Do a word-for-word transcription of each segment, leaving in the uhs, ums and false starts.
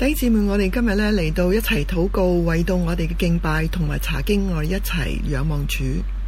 弟兄姊妹，我哋今日咧嚟到一齊禱告，為到我哋嘅敬拜同埋查經，我哋一齊仰望主。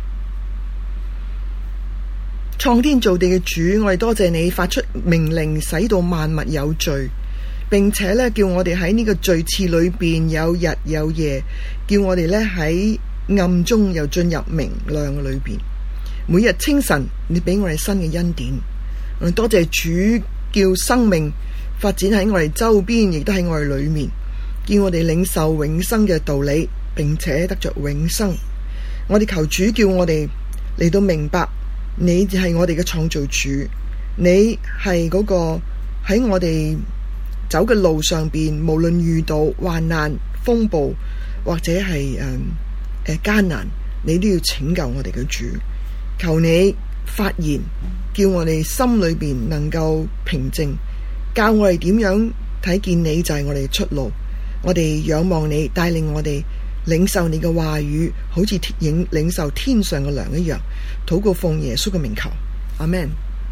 創天造地嘅主，我哋多謝你發出命令，使到萬物有序，並且咧叫我哋喺呢個序次裏邊有日有夜，叫我哋咧喺暗中又進入明亮嘅裏邊。每日清晨，你俾我哋新嘅恩典。我哋多謝主，叫生命發展喺我哋周邊，亦都喺我哋裏面，叫我哋領受永生嘅道理，並且得着永生。我哋求主叫我哋嚟到明白，你就係我哋嘅創造主，你係嗰個喺我哋走嘅路上邊，無論遇到患難、風暴或者係誒誒艱難，你都要拯救我哋嘅主。求你發言，叫我哋心裏邊能夠平靜，教我哋點樣睇見你就係我哋嘅出路。我哋仰望你，帶領我哋領受你嘅話語，好似領領受天上嘅糧一樣。禱告奉耶穌嘅名求，阿們。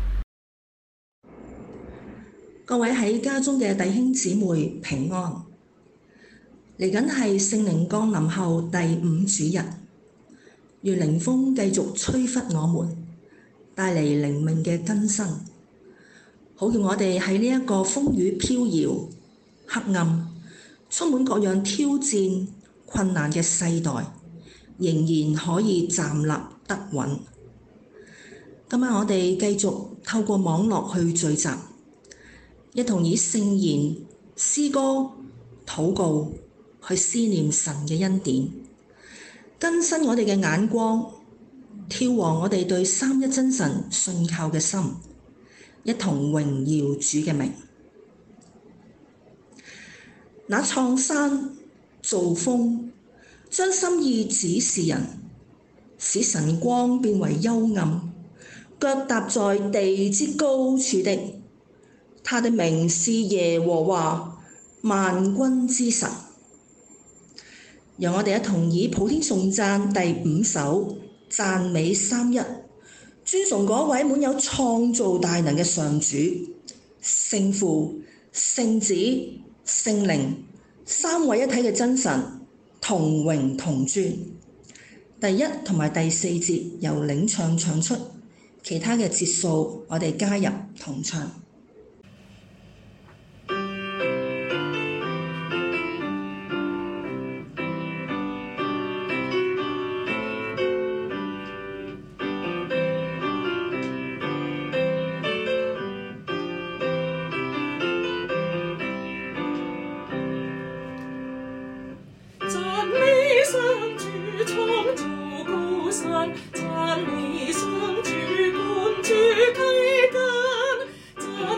各位喺家中嘅弟兄姊妹平安。嚟緊係聖靈降臨後第五主日，願靈風繼續吹拂我們，帶嚟靈命嘅更新，好叫我哋喺呢一個風雨飄搖、黑暗、充滿各樣挑戰、困難嘅世代，仍然可以站立得穩。今晚我哋繼續透過網絡去聚集，一同以聖言、詩歌、禱告去思念神嘅恩典，更新我哋嘅眼光，挑旺我哋對三一真神信靠嘅心，一同榮耀主嘅名。那創山造風，將心意指示人，使晨光變為幽暗，腳踏在地之高處的，他的名是耶和華，萬軍之神。讓我哋一同以普天頌讚第五首讚美三一，尊崇嗰位滿有創造大能嘅上主，聖父、聖子、聖靈三位一體嘅真神，同榮同尊。第一同埋第四節由領唱唱出，其他嘅節數我哋加入同唱。 讚美上主，冠主基根，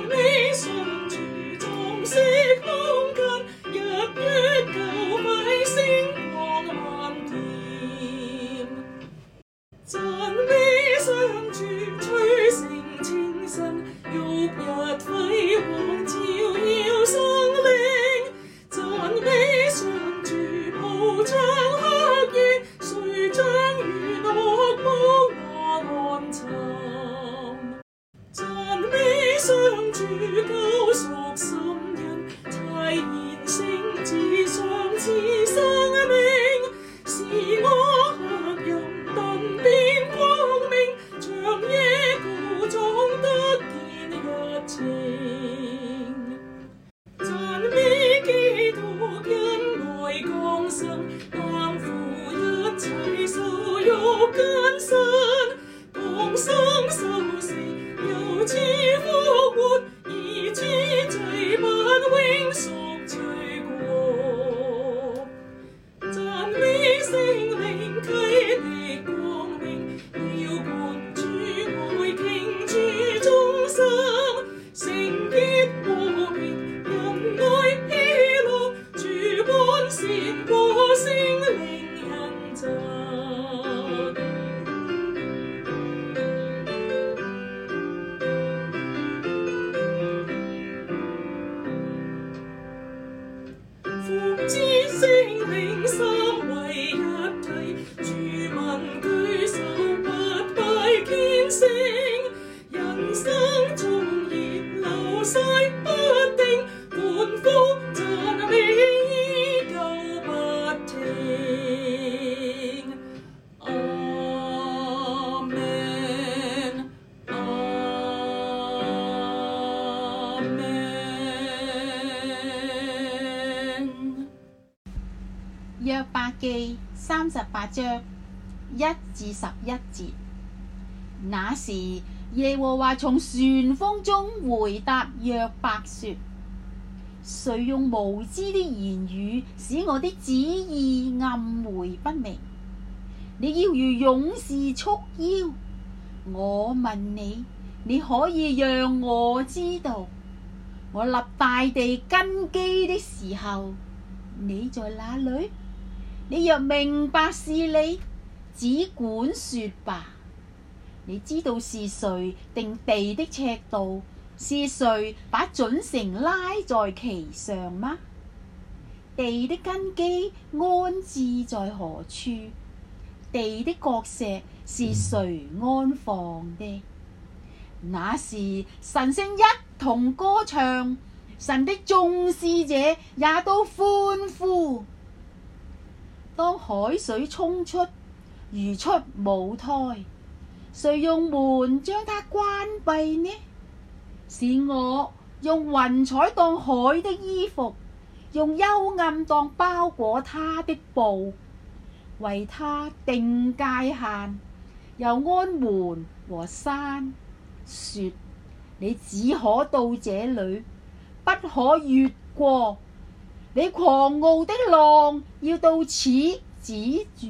約伯記三十八章一至十一節。那時耶和華從旋風中回答約伯說：誰用無知的言語使我的旨意暗昧不明？你要如勇士束腰。我問你，你可以讓我知道，我立大地根基的時候，你在哪裏？你若明白是你，只管說吧。你知道是誰定地的尺度？是誰把準繩拉在其上嗎？地的根基安置在何處？地的角石是誰安放的？那時晨星一同歌唱，神的眾使者也都歡呼。當海水衝出，如出母胎，誰用門將它關閉呢？是我用雲彩當海的衣服，用幽暗當包裹它的布，為它定界限，又安門和山，說你只可到這裏，不可越過。你狂傲的浪要到此止住。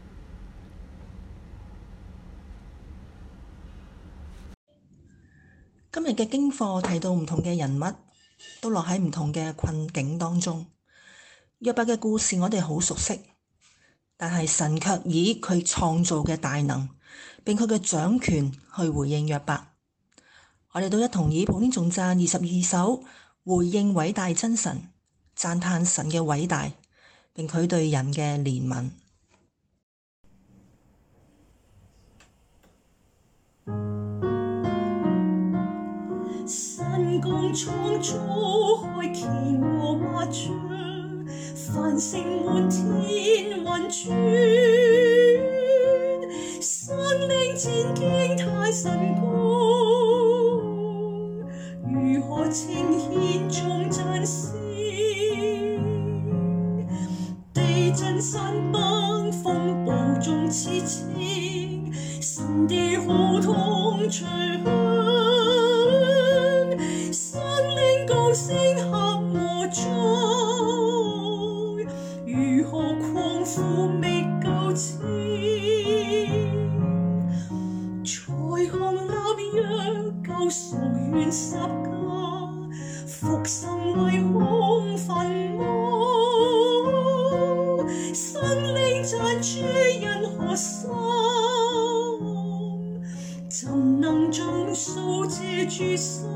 今日嘅經課提到唔同嘅人物都落喺唔同嘅困境當中。約伯嘅故事我哋好熟悉，但係神卻以佢創造嘅大能並佢嘅掌權去回應約伯。我哋都一同以普天頌讚二十二首回應偉大真神，讚嘆神嘅偉大並佢對人嘅憐憫。 神共創造海奇和萬象，繁星滿天運轉，生靈戰驚太神功，如何呈獻頌讚聲？地震山崩風暴中刺青，神的號筒吹響。星黑魔中，如何狂呼未夠情？才看立約救贖完十架，復生為空墳墓。生靈讚主因何心？怎能盡數這主心？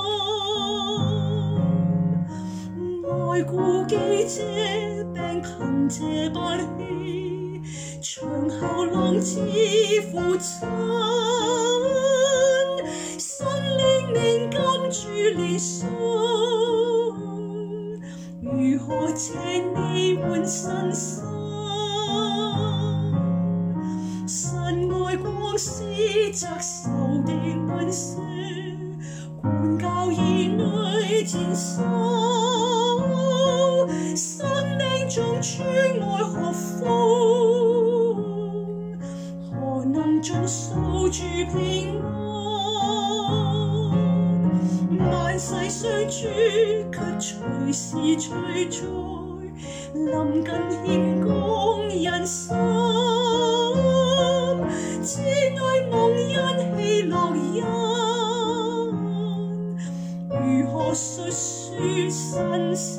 愛顧己者病貧者不起，長後浪子父親，神靈命甘主憐恤，如何借你換身心？神愛光施則受的恩賜，管教兒女戰心。生命中主愛何福？何能盡數主平安？萬世上主卻隨時隨在，臨近獻供人心，只愛蒙恩喜樂人，如何述說神事？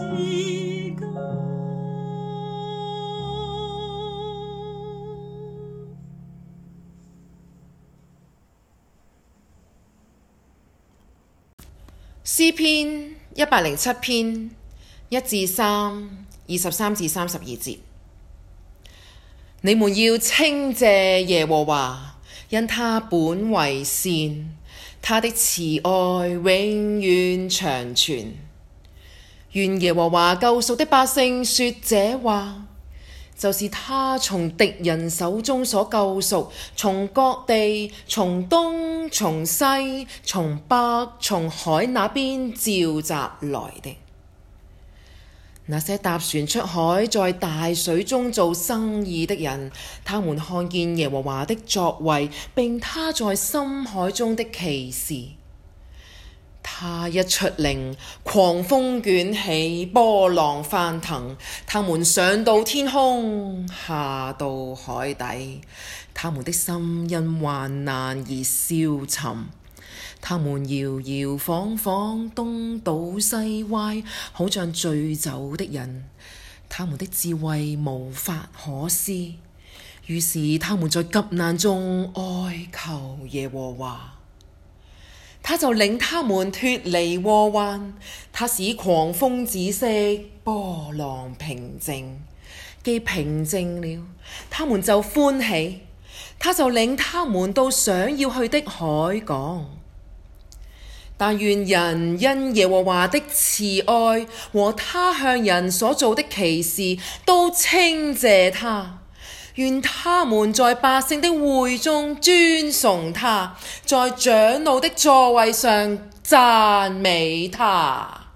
詩篇一百零七篇一至三，二十三至三十二節。你們要稱謝耶和華，因他本為善，他的慈愛永遠長存。願耶和華救贖的百姓說這話，就是他從敵人手中所救贖，從各地，從東，從西，從北，從海那邊召集來的。 那些搭船出海，在大水中做生意的人，他們看見耶和華的作為，並他在深海中的奇事。他一出令，狂風捲起，波浪翻騰，他們上到天空，下到海底，他們的心因患難而消沉。他們搖搖晃晃，東倒西歪，好像醉酒的人。他們的智慧無法可施，於是他們在急難中哀求耶和華。他就領他們脫離禍患，他使狂風止息，波浪平靜。既平靜了，他們就歡喜。他就領他們到想要去的海港。但願人因耶和華的慈愛和他向人所做的奇事都稱謝他。願他們在百姓的會中尊崇他，在長老的座位上讚美他。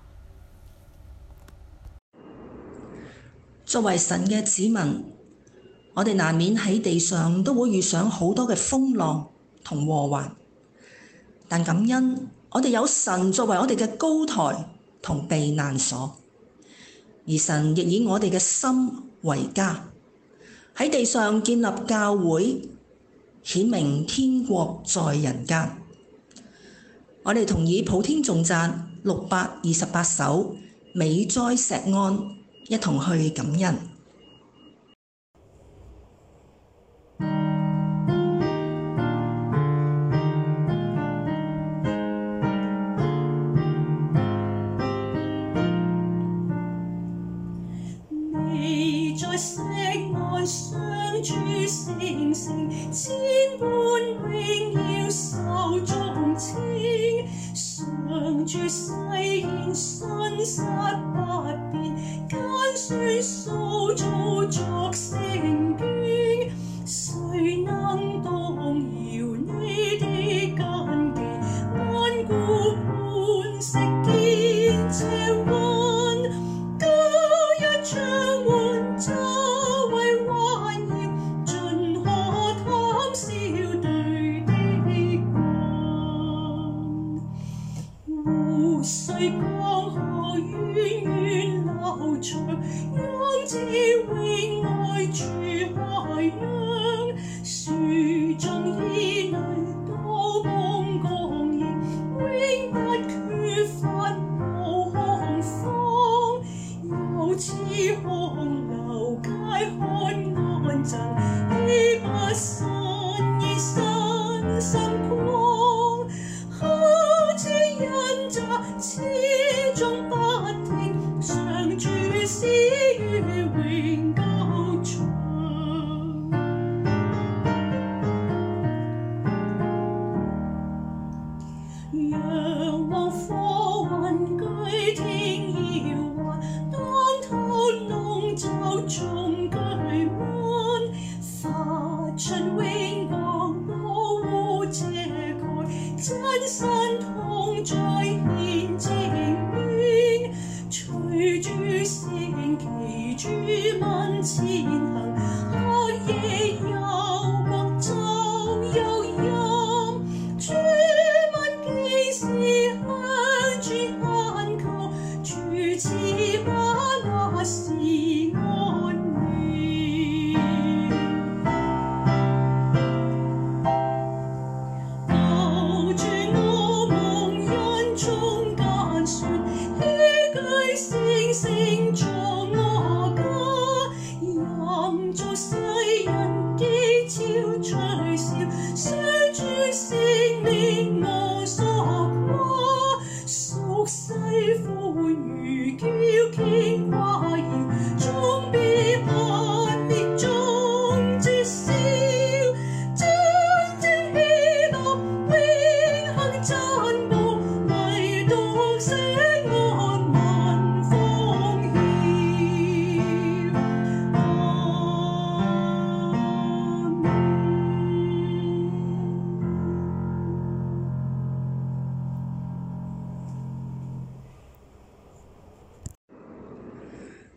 作為神嘅子民，我哋難免喺地上都會遇上好多嘅風浪同禍患，但感恩我哋有神作為我哋嘅高台同避難所，而神亦以我哋嘅心為家，喺地上建立教會，顯明天國在人間。我哋同以普天頌讚六百二十八首美哉錫安，一同去感恩。 美哉錫安，上主聖城，千般榮耀受眾稱。上主誓言信實不變，揀選塑造作聖經。誰能動搖你的根基？萬古磐石堅且穩，高一長援周圍環繞，盡可貪笑對的光。湖水江河源源流長，湧至永愛住海洋。樹種兒女都蒙供應，永不缺乏無恐慌。有似洪流解渴安枕，豈不神以身心光？好似人渣始終不停，上主施予永久長。仰望火雲居天搖撼，當頭籠罩眾居民，發出榮光保護遮蓋，真神同在顯證明。隨主升旗，主民前行，黑夜有光，晝有陰。主民幾時向主懇求，主賜把那是安眠。留住我夢人中間船，起居星星作我家，任做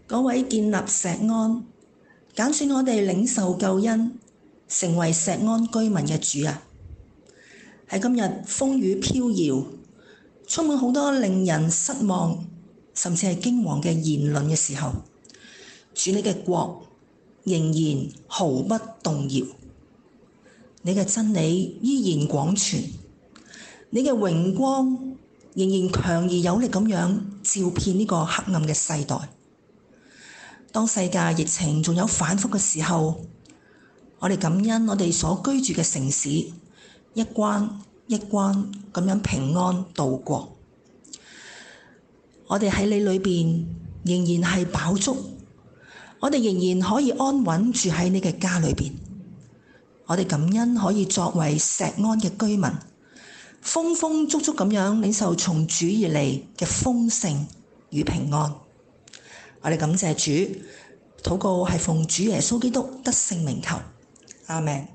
嗰位建立錫安、揀選我哋領受救恩、成為錫安居民嘅主啊！喺今日風雨飄搖，充滿好多令人失望，甚至係驚惶嘅言論嘅時候，主你嘅國仍然毫不動搖，你嘅真理依然廣傳，你嘅榮光仍然強而有力咁樣照遍呢個黑暗嘅世代。當世界疫情仲有反覆嘅時候，我哋感恩我哋所居住嘅城市一關一關咁樣平安度過。我哋喺你裏邊仍然係飽足，我哋仍然可以安穩住喺你嘅家裏邊。我哋感恩可以作為錫安嘅居民，豐豐足足咁樣領受從主而嚟嘅豐盛與平安。我哋感謝主，禱告係奉主耶穌基督得聖名求，阿們。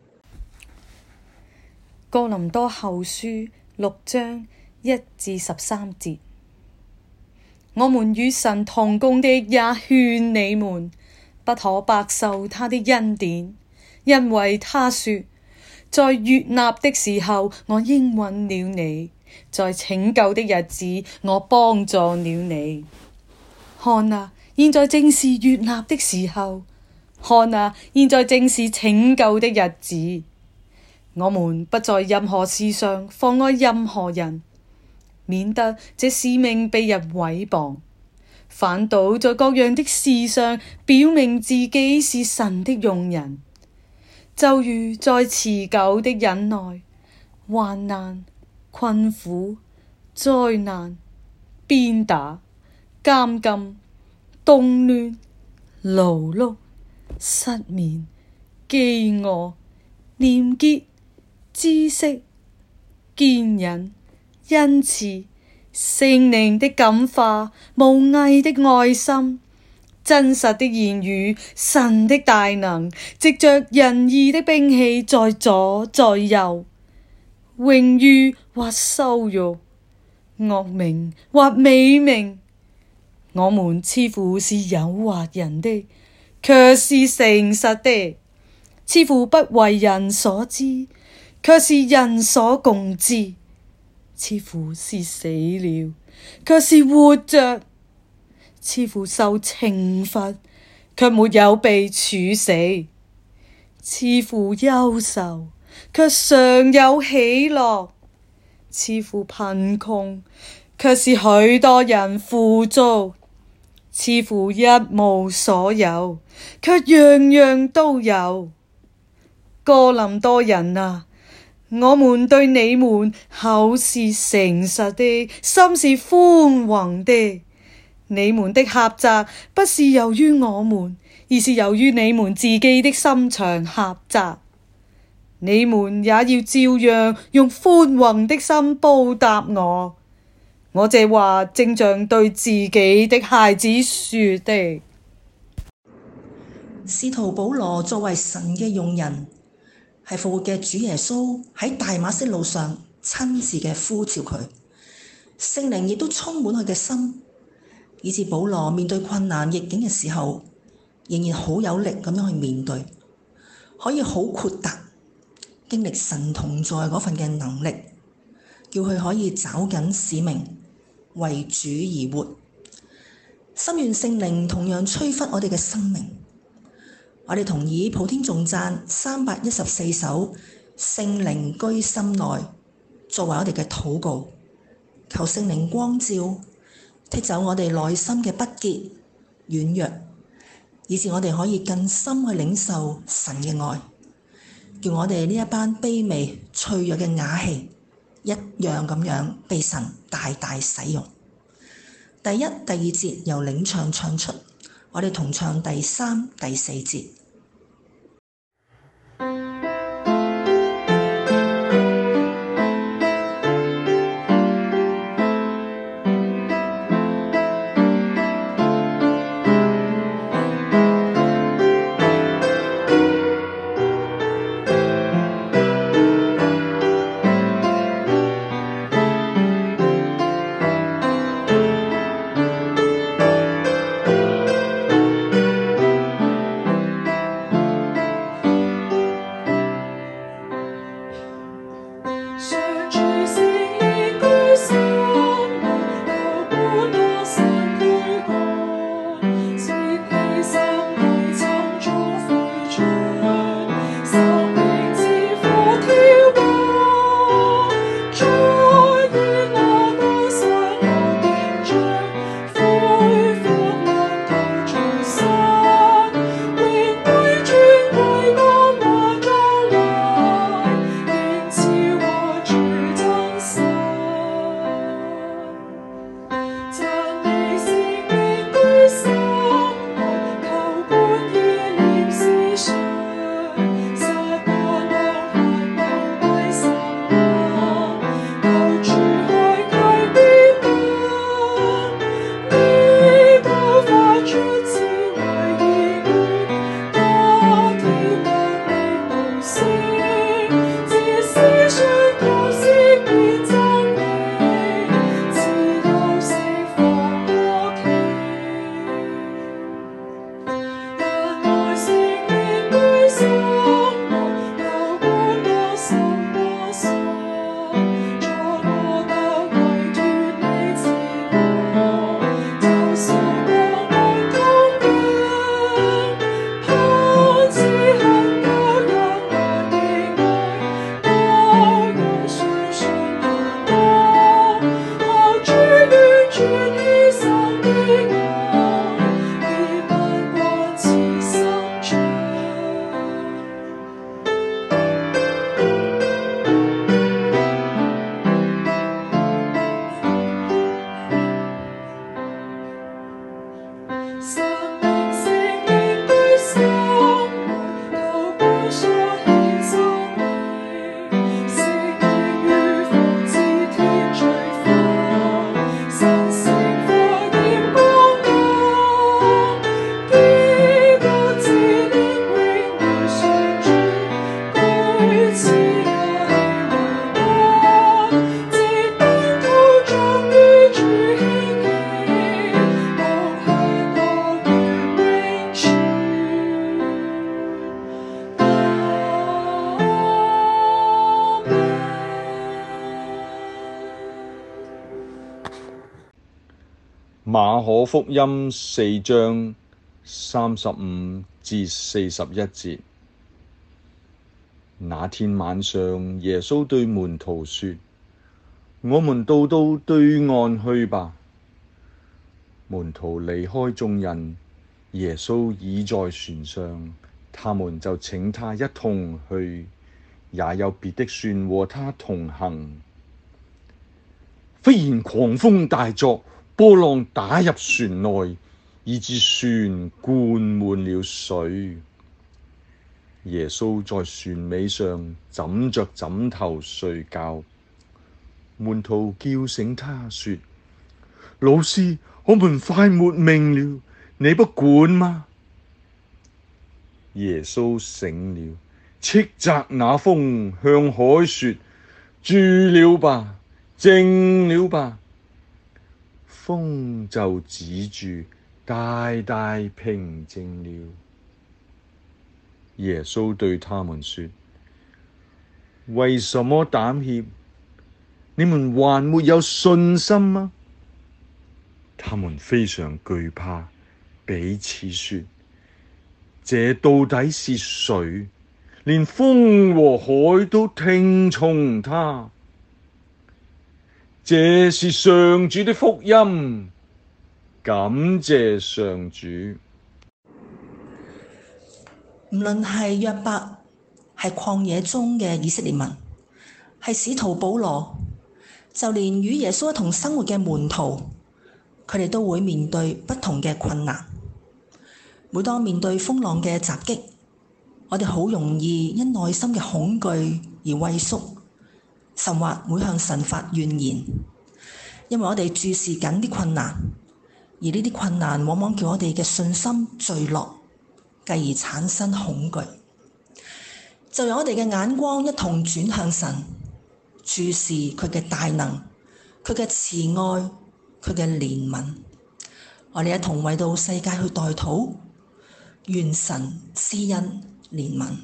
哥林多後書六章一至十三節，我們與神同工的也勸你們，不可白受他的恩典，因為他說，在悅納的時候我應允了你，在拯救的日子我幫助了你。看啊，現在正是悅納的時候，看啊，現在正是拯救的日子。我們不在任何事上妨礙任何人，免得這使命被人毀謗，反倒在各樣的事上表明自己是神的用人，就如在持久的忍耐、患難、困苦、災難、鞭打、監禁、動亂、勞碌、失眠、飢餓、廉潔、知識、堅忍、恩慈、聖靈的感化、無偽的愛心、真實的言語、神的大能，藉着仁義的兵器，在左在右，榮譽或羞辱，惡名或美名，我們似乎是誘惑人的，卻是誠實的；似乎不為人所知，卻是人所共知；似乎是死了，卻是活着；似乎受懲罰，卻沒有被處死；似乎憂愁，卻常有喜樂；似乎貧窮，卻是許多人富足；似乎一無所有，卻樣樣都有。哥林多人啊，我們對你們口是誠實的，心是寬宏的。你們的狹窄不是由於我們，而是由於你們自己的心腸狹窄。你們也要照樣用寬宏的心報答我。我這話正像對自己的孩子說的。 使徒保羅作為神嘅用人，係復活嘅主耶穌喺大馬色路上親自嘅呼召佢，聖靈亦都充滿佢嘅心，以致保羅面對困難逆境嘅時候，仍然好有力咁樣去面對，可以好豁達，經歷神同在嗰份嘅能力，叫佢可以抓緊使命，為主而活。心願聖靈同樣催發我哋嘅生命。我哋同意普天頌讚三百一十四首聖靈居心內，作為我哋嘅禱告，求聖靈光照，剔走我哋內心嘅不潔軟弱，以致我哋可以更深去領受神嘅愛，叫我哋呢一班卑微脆弱嘅瓦器一樣咁樣被神大大使用。第一、第二節由領唱唱出，我哋同唱第三、第四節。 馬可福音四章三十五至四十一節。那天晚上，耶穌對門徒說：我們渡到對岸去吧。門徒離開眾人，耶穌已在船上，他們就請他一同去，也有別的船和他同行。忽然狂風大作，波浪打入船內，以致船灌滿了水。耶穌在船尾上枕着枕頭睡覺。門徒叫醒他說：老師，我們快沒命了，你不管嗎？耶穌醒了，斥責那風，向海說：住了吧，靜了吧。風就止住，大大平靜了。耶穌對他們說：為什麼膽怯？你們還沒有信心嗎？他們非常懼怕，彼此說：這到底是誰？連風和海都聽從他。這是上主的福音，感謝上主。 無論係約伯，係曠野中嘅以色列民，係使徒保羅，就連與耶穌一同生活嘅門徒，佢哋都會面對不同嘅困難。每當面對風浪嘅襲擊，我哋好容易因內心嘅恐懼而畏縮，甚或會向神發怨言，因為我哋注視緊啲困難，而呢啲困難往往叫我哋嘅信心墜落，繼而產生恐懼。就由我哋嘅眼光一同轉向神，注視佢嘅大能，佢嘅慈愛，佢嘅憐憫。我哋一同為到世界去代禱，願神施恩憐憫。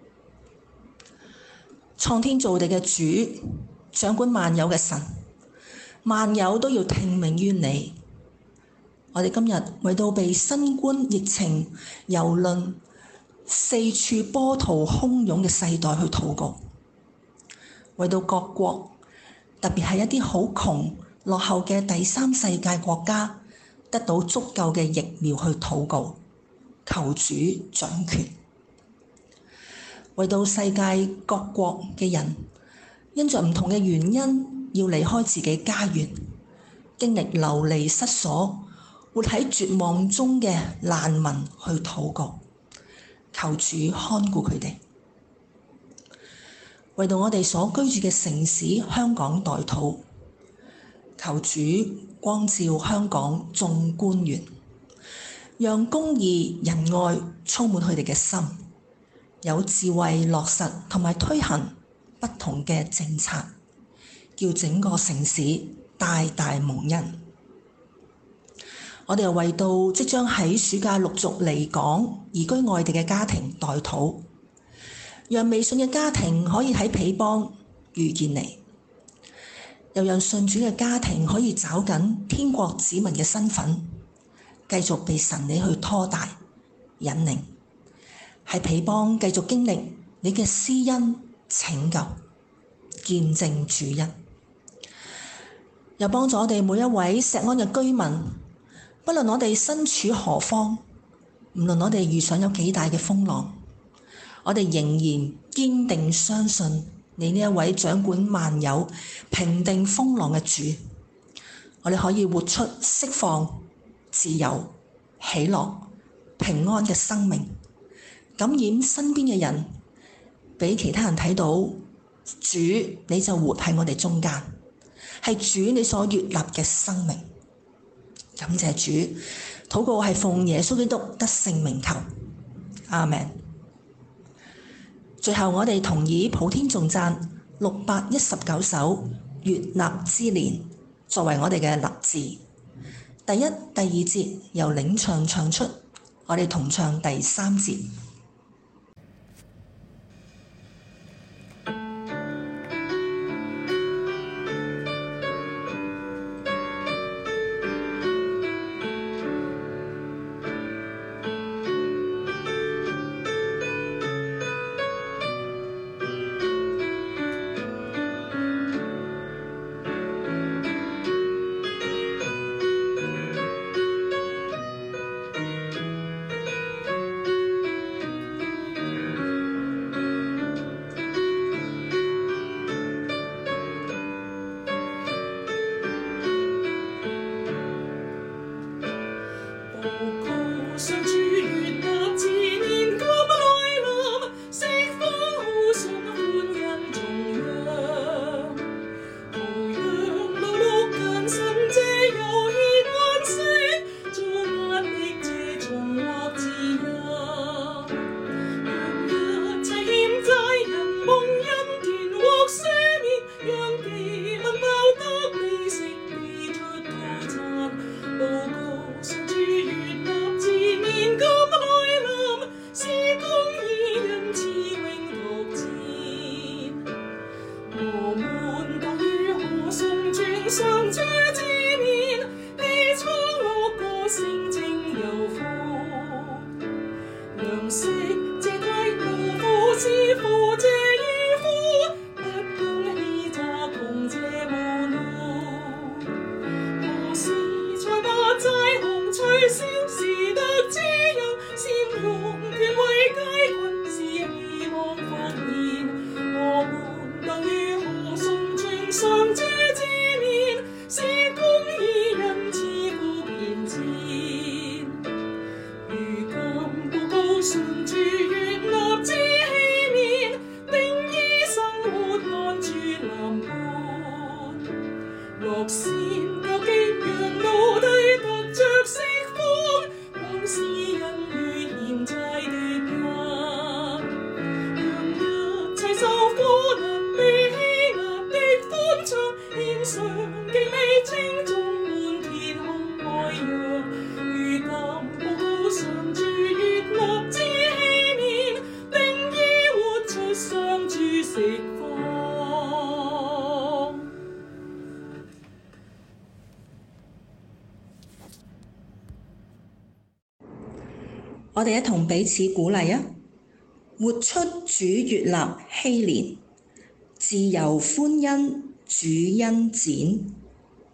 創天造地嘅主，掌管萬有嘅神，萬有都要聽命於你。我哋今日為到被新冠疫情蹂躪、四處波濤洶湧嘅世代去禱告，為到各國，特別係一啲好窮落後嘅第三世界國家，得到足夠嘅疫苗去禱告，求主掌權。為到世界各國嘅人，因着唔同嘅原因要離開自己家園，經歷流離失所，活喺絕望中嘅難民去禱告，求主看顧佢哋。為到我哋所居住嘅城市香港代禱，求主光照香港眾官員，讓公義仁愛充滿佢哋嘅心，有智慧落實同埋推行不同嘅政策，叫整個城市大大蒙恩。我哋又為到即將喺暑假陸續離港移居外地嘅家庭代禱，讓未信嘅家庭可以喺彼邦遇見你，又讓信主嘅家庭可以找緊天國子民嘅身份，繼續被神你去拖帶引領，喺彼邦繼續經歷你嘅施恩拯救，見證主恩，又幫助我哋每一位錫安嘅居民，不論我哋身處何方，無論我哋遇上有幾大嘅風浪，我哋仍然堅定相信你呢一位掌管萬有、平定風浪嘅主。我哋可以活出釋放、自由、 喜樂、平安嘅生命，感染身邊嘅人，俾其他人睇到主你就活喺我哋中間，係主你所悅納嘅生命。感謝主，禱告係奉耶穌基督得聖名求，阿們。最後我哋同以普天頌讚六百一十九首悅納之年作為我哋嘅立志。第一、第二節由領唱唱出，我哋同唱第三節。我哋一同彼此鼓勵啊！活出主悅納禧年，自由歡欣主恩展。